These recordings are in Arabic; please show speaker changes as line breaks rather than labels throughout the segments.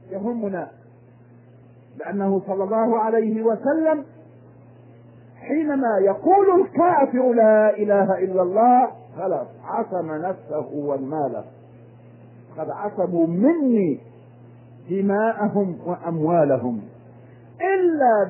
يهمنا، لأنه صلى الله عليه وسلم حينما يقول الكافر لا إله إلا الله خلاص عصم نفسه وماله، قد عصموا مني دماءهم وأموالهم إلا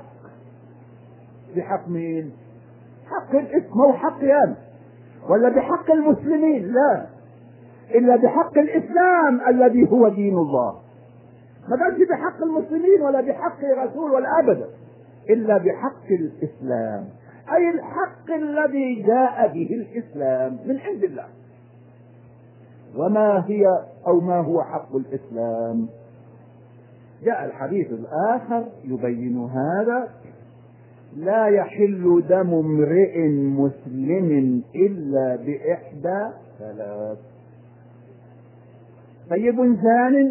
بحق مين؟ حق الاسم وحق يام، ولا بحق المسلمين؟ لا، إلا بحق الإسلام الذي هو دين الله. ما قالش بحق المسلمين ولا بحق رسول ولا أبدا، إلا بحق الإسلام، أي الحق الذي جاء به الإسلام من عند الله. وما هي أو ما هو حق الإسلام؟ جاء الحديث الآخر يبين هذا: لا يحل دم امرئ مسلم إلا بإحدى ثلاث: طيب زان،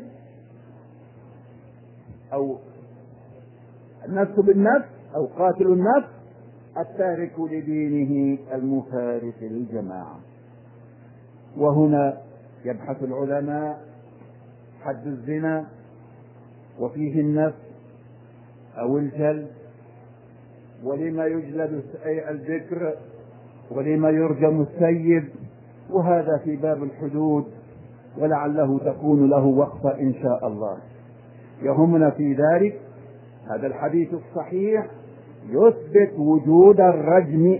أو النفس بالنفس، أو قاتل النفس، التارك لدينه المفارق للجماعة. وهنا يبحث العلماء حد الزنا، وفيه النفس أو الجلد، ولما يجلد الذكر، ولما يرجم السيد، وهذا في باب الحدود، ولعله تكون له وقفة إن شاء الله. يهمنا في ذلك هذا الحديث الصحيح يثبت وجود الرجم،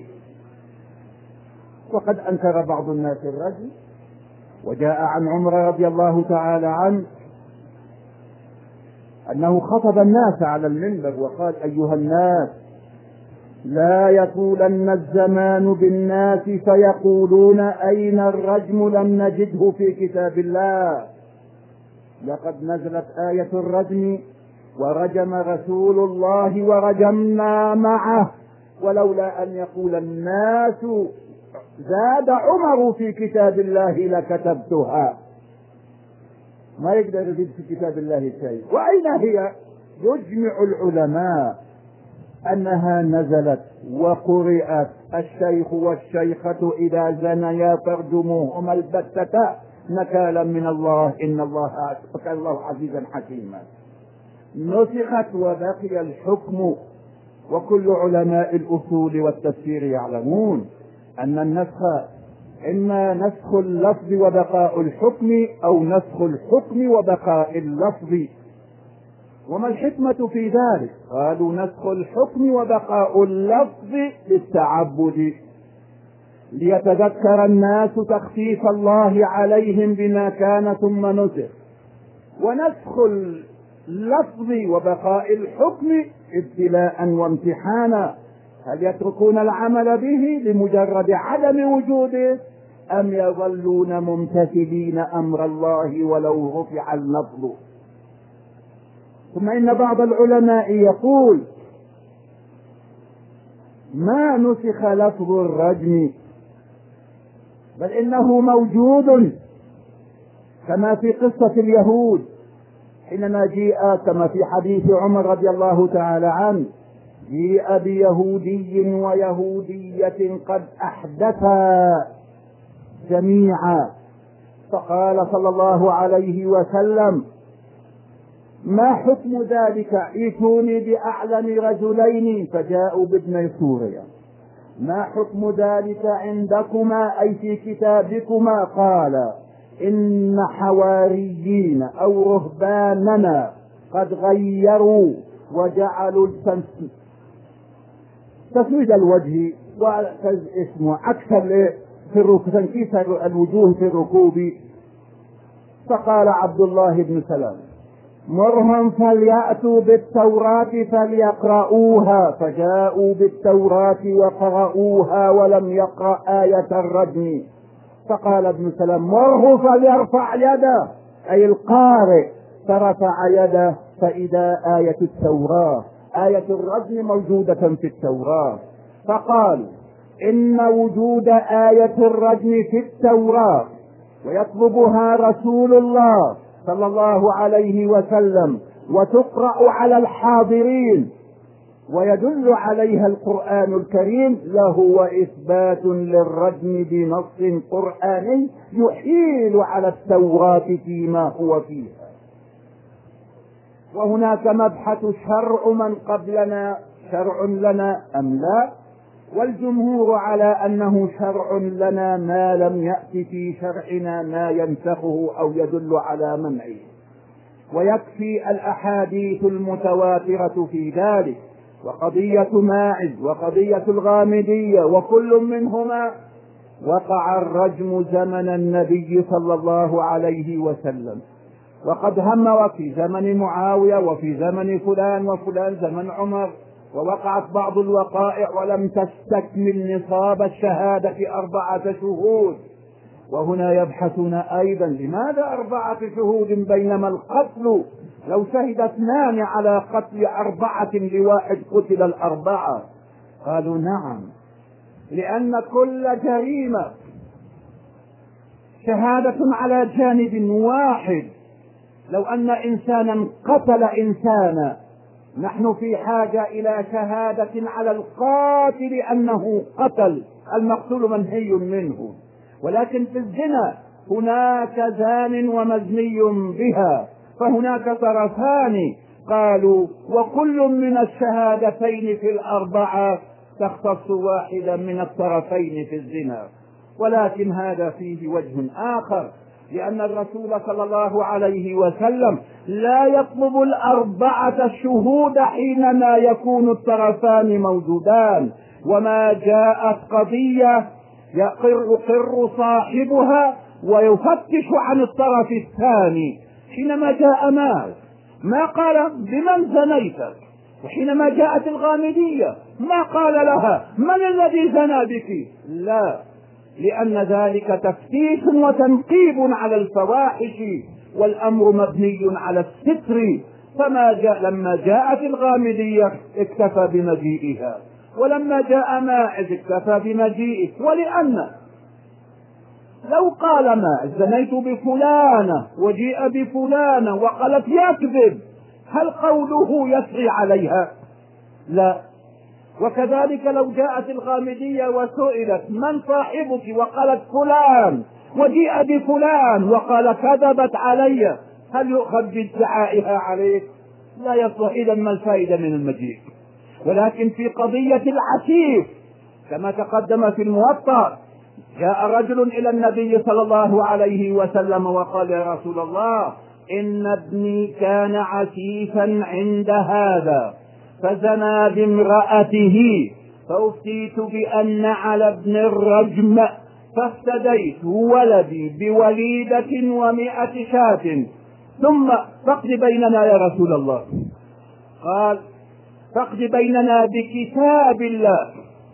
وقد أنكر بعض الناس الرجم. وجاء عن عمر رضي الله تعالى عنه أنه خطب الناس على المنبر وقال: أيها الناس، لا يطولن الزمان بالناس فيقولون أين الرجم؟ لم نجده في كتاب الله. لقد نزلت آية الرجم ورجم رسول الله ورجمنا معه، ولولا أن يقول الناس زاد عمر في كتاب الله لكتبتها. ما يقدر يزيد في كتاب الله شيء. وأين هي؟ يجمع العلماء أنها نزلت وقرئت: الشيخ والشيخة إذا زنيا فارجموهما البتة نكالا من الله إن الله كان الله عزيزا حكيما. نسخت وبقي الحكم. وكل علماء الأصول والتفسير يعلمون أن النسخ إما نسخ اللفظ وبقاء الحكم، أو نسخ الحكم وبقاء اللفظ. وما الحكمة في ذلك؟ قالوا: نسخ الحكم وبقاء اللفظ للتعبد، ليتذكر الناس تخفيف الله عليهم بما كان ثم نسخ. ونسخ اللفظ وبقاء الحكم ابتلاء وامتحانا، هل يتركون العمل به لمجرد عدم وجوده، أم يظلون ممتثلين أمر الله ولو رفع اللفظ؟ ثم إن بعض العلماء يقول: ما نسخ لفظ الرجم، بل إنه موجود، كما في قصة اليهود حينما جيء، كما في حديث عمر رضي الله تعالى عنه، جيء بيهودي ويهودية قد أحدثا جميعا، فقال صلى الله عليه وسلم: ما حكم ذلك؟ ائتوني بأعلم رجلين، فجاءوا بابن سوريا. ما حكم ذلك عندكما أي في كتابكما؟ قال: إن حواريين أو رهباننا قد غيروا وجعلوا تسويد الوجه واسمه أكثر في تنكيس الوجوه في الركوب. فقال عبد الله بن سلام: مرهم فليأتوا بالتوراة فليقرؤوها. فجاءوا بالتوراة وقرؤوها ولم يقرأ آية الرجم. فقال ابن سلام: مره فليرفع يده، أي القارئ، فرفع يده، فإذا آية التوراة آية الرجم موجودة في التوراة. فقالوا: إن وجود آية الرجم في التوراة ويطلبها رسول الله صلى الله عليه وسلم وتقرأ على الحاضرين ويدل عليها القرآن الكريم لهو إثبات للرجم بنص قرآني يحيل على التوراة فيما هو فيها. وهناك مبحث شرع من قبلنا شرع لنا أم لا، والجمهور على أنه شرع لنا ما لم يأتي في شرعنا ما ينسخه أو يدل على منعه، ويكفي الأحاديث المتواترة في ذلك. وقضية ماعز وقضية الغامدية وكل منهما وقع الرجم زمن النبي صلى الله عليه وسلم، وقد هم وفي زمن معاوية وفي زمن فلان وفلان زمن عمر، ووقعت بعض الوقائع ولم تستكمل نصاب الشهادة 4 شهود. وهنا يبحثون أيضا لماذا 4 شهود بينما القتل لو شهد 2 على قتل 4 لواحد قتل 4؟ قالوا نعم، لأن كل جريمة شهادة على جانب واحد. لو أن إنسانا قتل إنسانا نحن في حاجة إلى شهادة على القاتل أنه قتل، المقتول منهي منه. ولكن في الزنا هناك زان ومزني بها، فهناك طرفان. قالوا وكل من الشهادتين في 4 تختص واحدا من الطرفين في الزنا. ولكن هذا فيه وجه آخر، لأن الرسول صلى الله عليه وسلم لا يطلب 4 شهود حينما يكون الطرفان موجودان، وما جاءت قضية يقر صاحبها ويفتش عن الطرف الثاني. حينما جاء ما قال بمن زنيت، وحينما جاءت الغامدية ما قال لها من الذي زنى بك، لا، لأن ذلك تفتيش وتنقيب على الفواحش، والأمر مبني على الستر. لما جاءت الغامدية اكتفى بمجيئها، ولما جاء ماعز اكتفى بمجيئه. ولأن لو قال ماعز زنيت بفلانة وجيء بفلانة وقالت يكذب، هل قوله يسري عليها؟ لا. وكذلك لو جاءت الغامدية وسئلت من صاحبك وقالت فلان، وجيء بفلان وقال كذبت علي، هل يؤخذ بادعائها عليه؟ لا يصلح. إذا ما الفائدة من المجيء؟ ولكن في قضية العسيف كما تقدم في الموطأ، جاء رجل إلى النبي صلى الله عليه وسلم وقال يا رسول الله إن ابني كان عسيفا عند هذا فزنى بامرأته، فأفتيت بأن على ابن الرجم، فافتديت ولدي بوليدة 100 شاة، ثم فاقض بيننا يا رسول الله. قال فاقض بيننا بكتاب الله.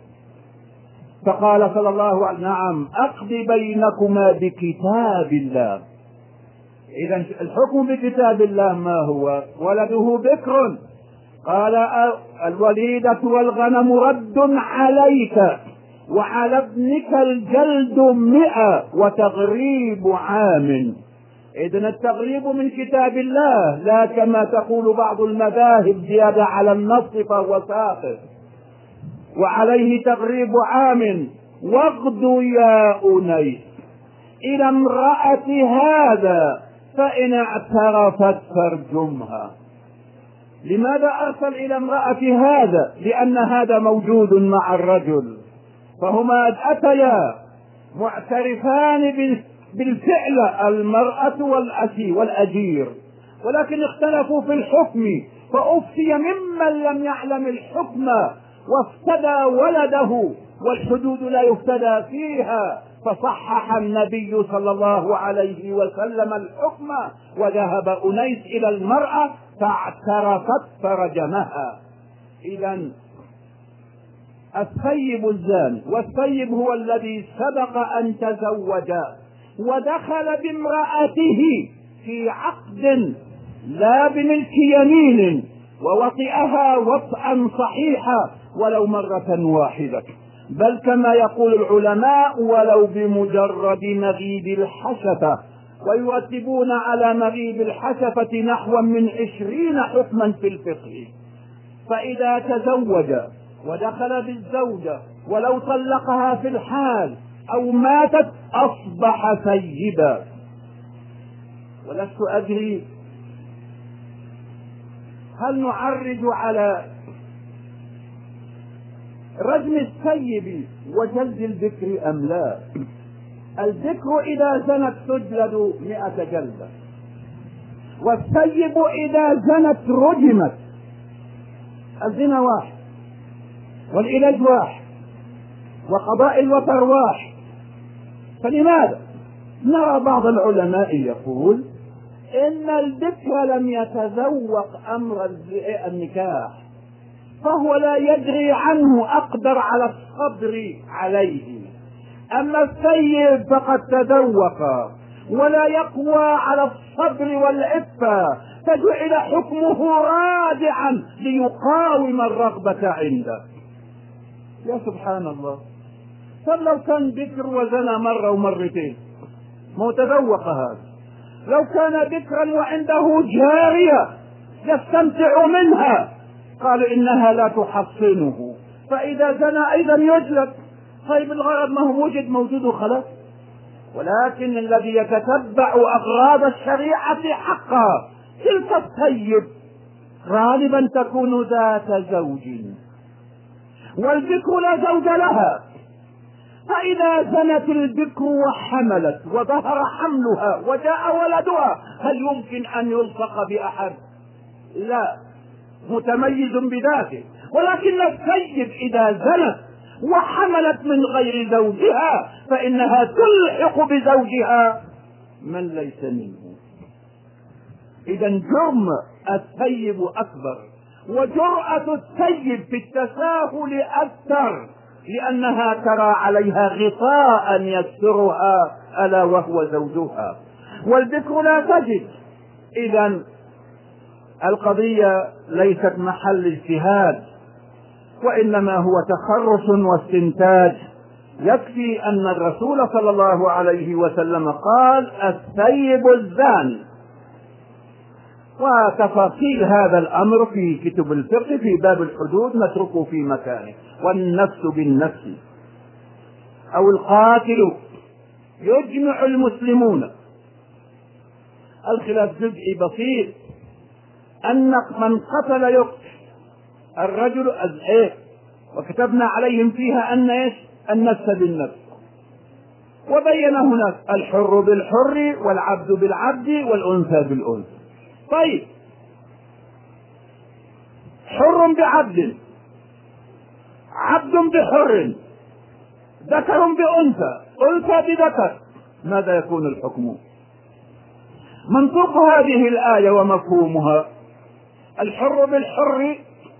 فقال صلى الله عليه وسلم نعم اقض بينكما بكتاب الله. إذا الحكم بكتاب الله ما هو؟ ولده بكر، قال الوليدة والغنم رد عليك وعلى ابنك الجلد 100 وتغريب عام. إذن التغريب من كتاب الله، لا كما تقول بعض المذاهب زيادة على النص فهو ساقط. وعليه تغريب عام. واغد يا أنيس إلى امرأة هذا فإن اعترفت فارجمها. لماذا أرسل إلى امرأة هذا؟ لأن هذا موجود مع الرجل، فهما أتيا معترفان بالفعل، المرأة والأجير، ولكن اختلفوا في الحكم، فأفتي ممن لم يعلم الحكم وافتدى ولده، والحدود لا يفتدى فيها. فصحح النبي صلى الله عليه وسلم الحكم، وذهب أنيس إلى المرأة فاعترفت فرجمها. إذا الثيب الزاني، والثيب هو الذي سبق أن تزوج ودخل بامرأته في عقد لا بملك يمين ووطئها وطئا صحيحا ولو مرة واحدة، بل كما يقول العلماء ولو بمجرد مغيب الحشفة، ويرتبون على مغيب الحشفة نحو من 20 حكما في الفقه. فإذا تزوج ودخل بالزوجة ولو طلقها في الحال أو ماتت أصبح ثيبا. ولست أدري هل نعرج على رجم السيب وجلد البكر أم لا؟ البكر إذا زنت تجلد 100 جلدة، والسيب إذا زنت رجمت. الزنا واحد، والعلاج واحد، وقضاء الوتر واحد. فلماذا نرى بعض العلماء يقول إن البكر لم يتذوق أمر النكاح، فهو لا يدري عنه، أقدر على الصبر عليه. أما السيب فقد تذوق ولا يقوى على الصبر والعفة، فجعل حكمه رادعا ليقاوم الرغبة عنده. يا سبحان الله، فلو كان بكر وزنى مرة ومرتين ما تذوق هذا. لو كان بكرا وعنده جارية يستمتع منها قالوا إنها لا تحصنه، فإذا زنى أيضا يجلد. طيب الغرض ما هو موجود وخلاص. ولكن الذي يتتبع أغراض الشريعة حقا تلك السيب غالبا تكون ذات زوج، والبكر لا زوج لها. فإذا زنت البكر وحملت وظهر حملها وجاء ولدها، هل يمكن أن يلصق بأحد؟ لا، متميز بذاته. ولكن السيب إذا زنت وحملت من غير زوجها فإنها تلحق بزوجها من ليس منه. إذا جرم السيب أكبر، وجرأة السيب في التساهل أكثر، لأنها ترى عليها غطاء يسترها ألا وهو زوجها، والبكر لا تجد. إذا القضية ليست محل اجتهاد، وإنما هو تخرص واستنتاج. يكفي أن الرسول صلى الله عليه وسلم قال السيب الزاني، وتفاصيل هذا الأمر في كتب الفقه في باب الحدود نتركه في مكانه. والنفس بالنفس أو القاتل يجمع المسلمون. الخلاف جزئي بسيط، أن من قتل يقتل الرجل وكتبنا عليهم فيها أن النفس بالنفس، وبين هناك الحر بالحر والعبد بالعبد والأنثى بالأنثى. طيب حر بعبد، عبد بحر، ذكر بأنثى، أنثى بذكر، ماذا يكون الحكم؟ منطق هذه الآية ومفهومها الحر بالحر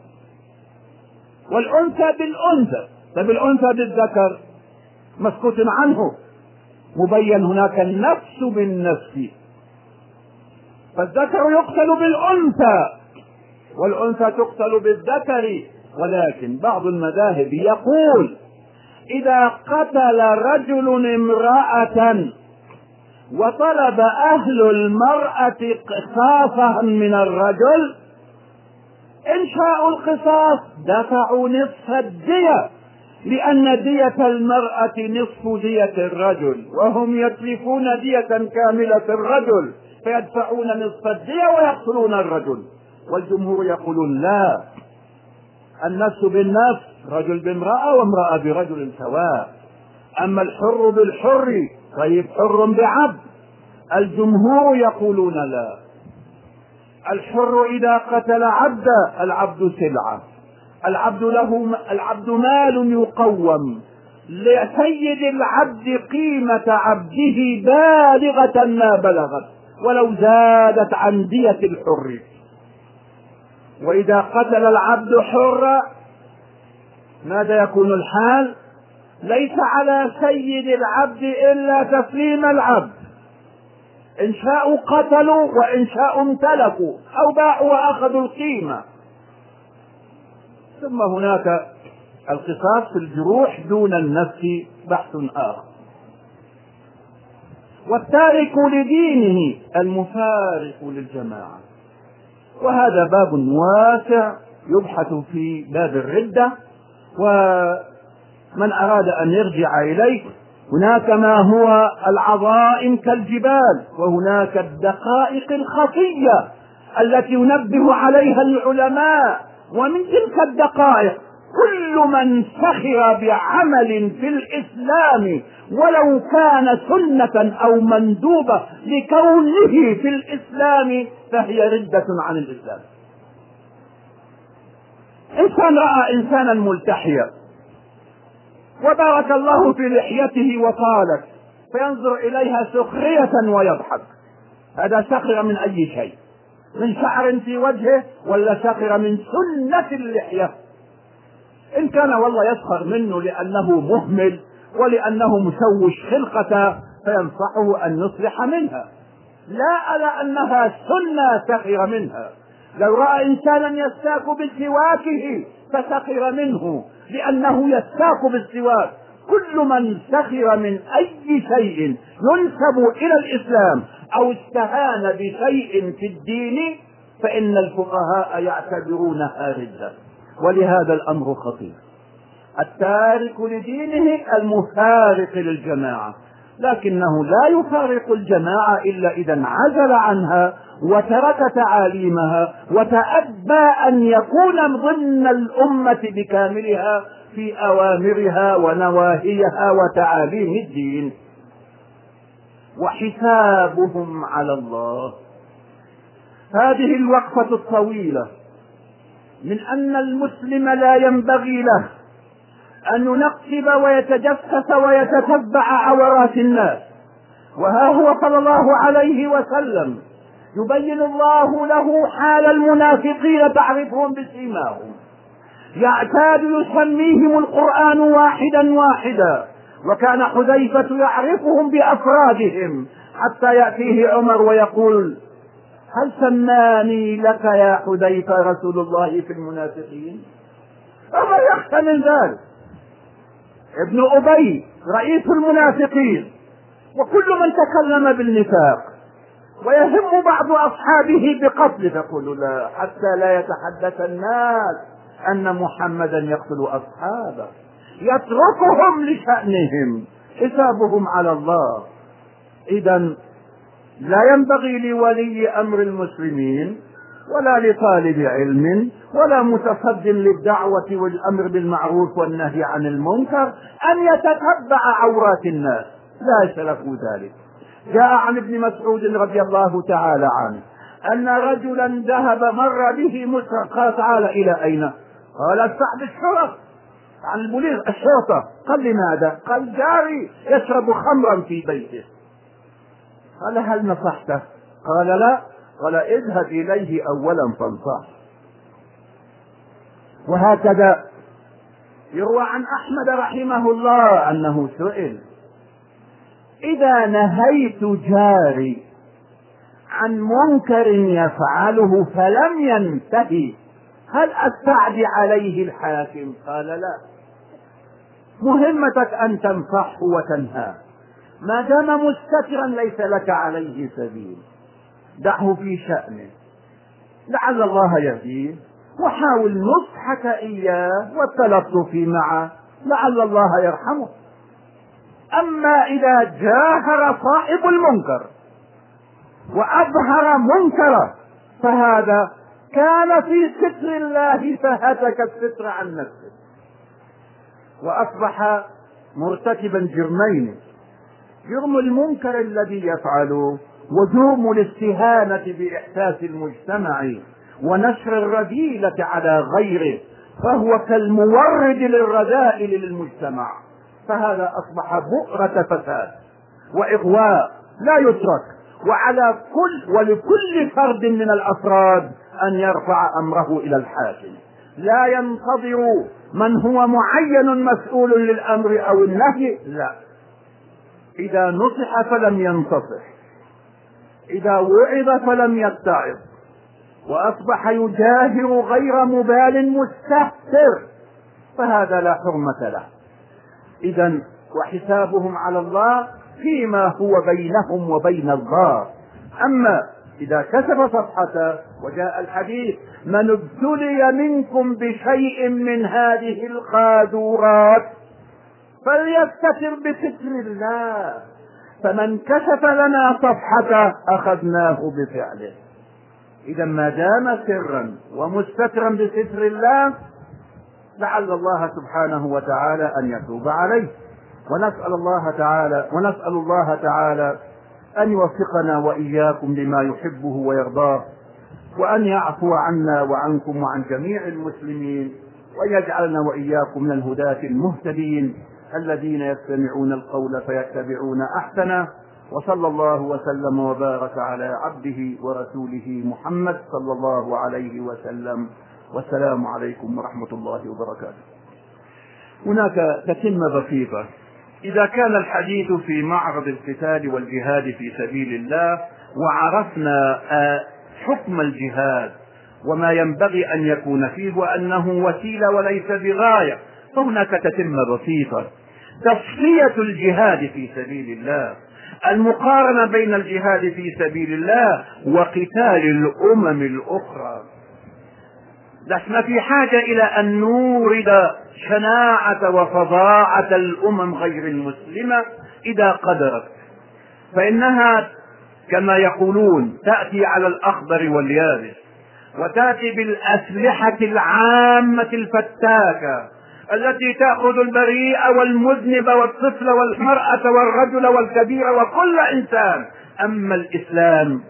والأنثى بالأنثى، فبالأنثى بالذكر مسكوت عنه، مبين هناك النفس بالنفس، فالذكر يقتل بالأنثى والأنثى تقتل بالذكر. ولكن بعض المذاهب يقول إذا قتل رجل امرأة وطلب أهل المرأة قصاصا من الرجل، إن شاءوا القصاص دفعوا نصف الدية، لأن دية المرأة نصف دية الرجل، وهم يتلفون دية كاملة الرجل فيدفعون نصف الدية ويقتلون الرجل. والجمهور يقولون لا، النفس بالنفس، رجل بامرأة وامرأة برجل سواء. أما الحر بالحر طيب حر بعبد، الجمهور يقولون لا، الحر إذا قتل عبدا العبد سلعة، العبد مال يقوم، لسيد العبد قيمة عبده بالغة ما بلغت ولو زادت عن دية الحر. وإذا قتل العبد حرا ماذا يكون الحال؟ ليس على سيد العبد إلا تسليم العبد، إن شاءوا قتلوا وإن شاءوا امتلكوا أو باعوا وأخذوا القيمة. ثم هناك القصاص في الجروح دون النفس بحث آخر. والتارك لدينه المفارق للجماعة، وهذا باب واسع يبحث في باب الردة، ومن أراد أن يرجع إليه هناك ما هو العظائم كالجبال، وهناك الدقائق الخفية التي ينبه عليها العلماء. ومن تلك الدقائق كل من سخر بعمل في الإسلام ولو كان سنة أو مندوبة لكونه في الإسلام فهي ردة عن الإسلام. إنسان رأى إنسانا ملتحيا وبارك الله في لحيته وطالت، فينظر إليها سخرية ويضحك. هذا سخر من أي شيء؟ من شعر في وجهه ولا سخر من سنة اللحية؟ إن كان والله يسخر منه لأنه مهمل ولأنه مشوش خلقته فينصحه أن يصلح منها، لا على أنها سنة سخر منها. لو رأى إنسانا يستاك بسواكه فسخر منه لأنه يستاك بالسواك. كل من سخر من أي شيء ينسب إلى الإسلام أو استهان بشيء في الدين فإن الفقهاء يعتبرونها ردة. ولهذا الأمر خطير. التارك لدينه المفارق للجماعة، لكنه لا يفارق الجماعة إلا إذا انعزل عنها وترك تعاليمها وتأبى أن يكون ضمن الأمة بكاملها في أوامرها ونواهيها وتعاليم الدين. وحسابهم على الله. هذه الوقفة الطويلة من أن المسلم لا ينبغي له أن ينقب ويتجسس ويتتبع عورات الناس. وها هو صلى الله عليه وسلم يبين الله له حال المنافقين تعرفهم بسيماهم، يعتاد يسميهم القرآن واحدا واحدا، وكان حذيفة يعرفهم بأفرادهم حتى يأتيه عمر ويقول: هل سماني لك يا حذيفة رسول الله في المنافقين؟ أما يخشى من ذلك ابن أبي رئيس المنافقين وكل من تكلم بالنفاق، ويهم بعض أصحابه بقتله، فقل لا حتى لا يتحدث الناس أن محمدا يقتل أصحابه، يتركهم لشأنهم، حسابهم على الله. إذن لا ينبغي لولي أمر المسلمين ولا لطالب علم ولا متصد للدعوة والأمر بالمعروف والنهي عن المنكر أن يتتبع عورات الناس، لا يسلكوا ذلك. جاء عن ابن مسعود رضي الله تعالى عنه أن رجلا ذهب مر به مسرق، قال: تعال إلى أين؟ قال: صاحب الشرطة، عن البوليس الشرطة. قال: لماذا؟ قال: جاري يشرب خمرا في بيته. قال: هل نصحته؟ قال: لا. قال: اذهب إليه أولا فانصح. وهكذا يروى عن أحمد رحمه الله أنه سئل: إذا نهيت جاري عن منكر يفعله فلم ينتهي هل أستعدي عليه الحاكم؟ قال: لا، مهمتك أن تنصحه وتنهاه، ما دام مستترا ليس لك عليه سبيل، دعه في شأنه، لعل الله يهديه، وحاول نصحك إياه والتلطف معه، لعل الله يرحمه. أما إذا جاهر صاحب المنكر وأظهر منكره فهذا كان في ستر الله فهتك الستر عن نفسه وأصبح مرتكبا جرمين: جرم المنكر الذي يفعله وجرم الاستهانة بإحساس المجتمع ونشر الرذيلة على غيره، فهو كالمورد للرذائل للمجتمع. فهذا أصبح بؤرة فساد وإغواء لا يترك، وعلى ولكل فرد من الأفراد أن يرفع أمره إلى الحاكم، لا ينتظر من هو معين مسؤول للأمر أو النهي، لا. إذا نصح فلم ينتصح، إذا وعظ فلم يتعظ، وأصبح يجاهر غير مبال مستهتر، فهذا لا حرمة له. إذن وحسابهم على الله فيما هو بينهم وبين الله. أما إذا كشف صفحته وجاء الحديث: من ابتلي منكم بشيء من هذه القاذورات فليستتر بستر الله، فمن كشف لنا صفحته أخذناه بفعله.
إذا ما دام سرا ومستترا بستر الله لعل الله سبحانه وتعالى أن يتوب عليه. ونسأل الله تعالى أن يوفقنا وإياكم لما يحبه ويرضاه، وأن يعفو عنا وعنكم وعن جميع المسلمين، ويجعلنا وإياكم من الهداة المهتدين الذين يستمعون القول فيتبعون أحسنه. وصلى الله وسلم وبارك على عبده ورسوله محمد صلى الله عليه وسلم، والسلام عليكم ورحمة الله وبركاته. هناك تتمة بسيطة. إذا كان الحديث في معرض القتال والجهاد في سبيل الله، وعرفنا حكم الجهاد وما ينبغي أن يكون فيه وأنه وسيلة وليس بغاية، فهناك تتمة بسيطة. تصفية الجهاد في سبيل الله، المقارنة بين الجهاد في سبيل الله وقتال الأمم الأخرى. لسنا في حاجة إلى أن نورد شناعة وفظاعة الأمم غير المسلمة إذا قدرت، فإنها كما يقولون تأتي على الأخضر واليابس، وتأتي بالأسلحة العامة الفتاكة التي تأخذ البريء والمذنب والطفل والمرأة والرجل والكبير وكل إنسان. أما الإسلام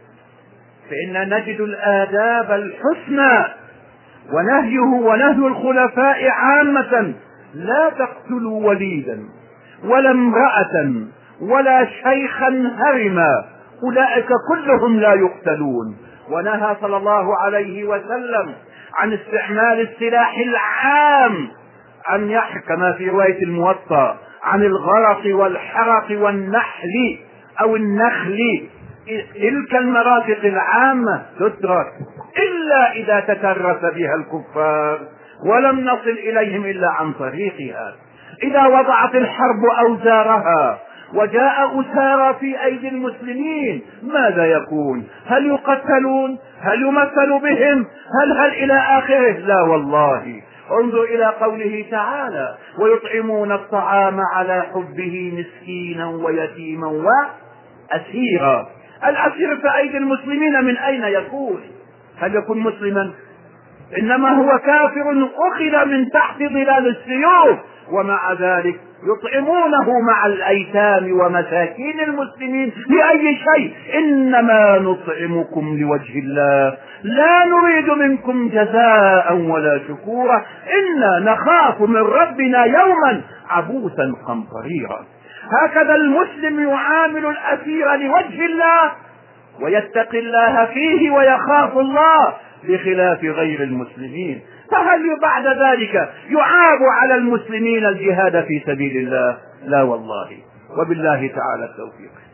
فإن نجد الآداب الحسنى ونهيه ونهي الخلفاء عامة: لا تقتلوا وليدا ولا امرأة ولا شيخا هرما، أولئك كلهم لا يقتلون. ونهى صلى الله عليه وسلم عن استعمال السلاح العام، كما في رواية الموطأ عن الغرق والحرق والنحل أو النخل. تلك المرافق العامة تترك إلا إذا تترس بها الكفار ولم نصل إليهم إلا عن طريقها. إذا وضعت الحرب أوزارها وجاء أسارى في أيدي المسلمين، ماذا يكون؟ هل يقتلون؟ هل يمثل بهم؟ هل إلى آخره؟ لا والله. انظر إلى قوله تعالى: ويطعمون الطعام على حبه مسكينا ويتيما وأسيرا. الأسير في أيدي المسلمين من أين يكون؟ هل يكون مسلما؟ إنما هو كافر أخذ من تحت ظلال السيوف، ومع ذلك يطعمونه مع الأيتام ومساكين المسلمين لأي شيء؟ إنما نطعمكم لوجه الله لا نريد منكم جزاء ولا شكورا إنا نخاف من ربنا يوما عبوسا قمطريرا. هكذا المسلم يعامل الأسير لوجه الله ويتقي الله فيه ويخاف الله، بخلاف غير المسلمين. فهل بعد ذلك يعاب على المسلمين الجهاد في سبيل الله؟ لا والله. وبالله تعالى التوفيق.